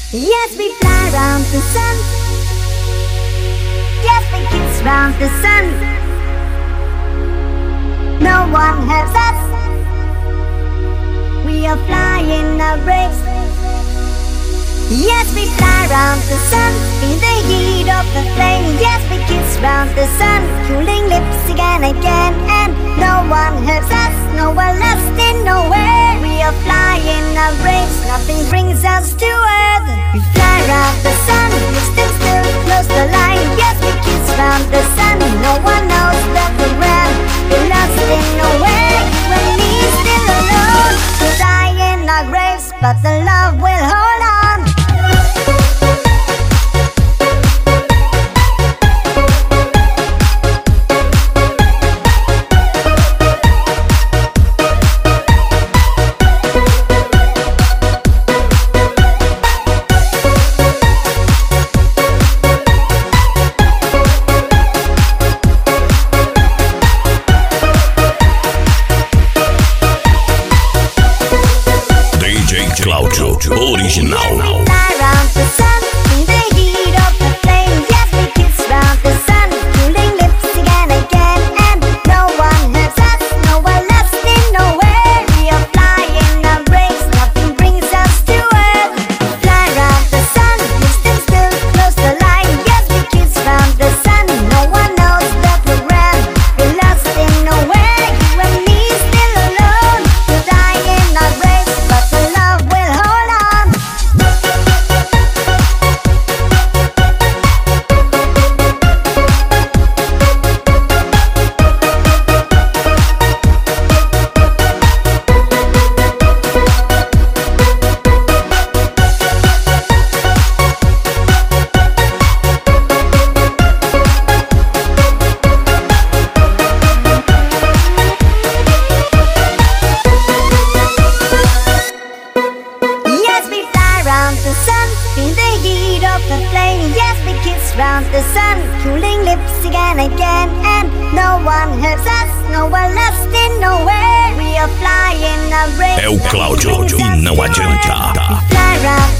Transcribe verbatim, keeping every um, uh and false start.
Yes, we fly round the sun. Yes, we kiss round the sun. No one helps us. We are flying a race. Yes, we fly round the sun in the heat of the flame. Yes, we kiss round the sun, cooling lips again and again. And no one helps us, no one lost in nowhere. We are flying a race, nothing brings us to earth. We fly round the sun, we still still close the line. Yes, we kiss round the sun, no one knows that we're around. We're lost in nowhere, you and me still alone. We'll die in our graves, but the love will hold on. Claudio Original. Round the sun, cooling lips again and again. And no one helps us, no one lost in nowhere. We are flying a race. É o Cláudio e não adianta. Fly round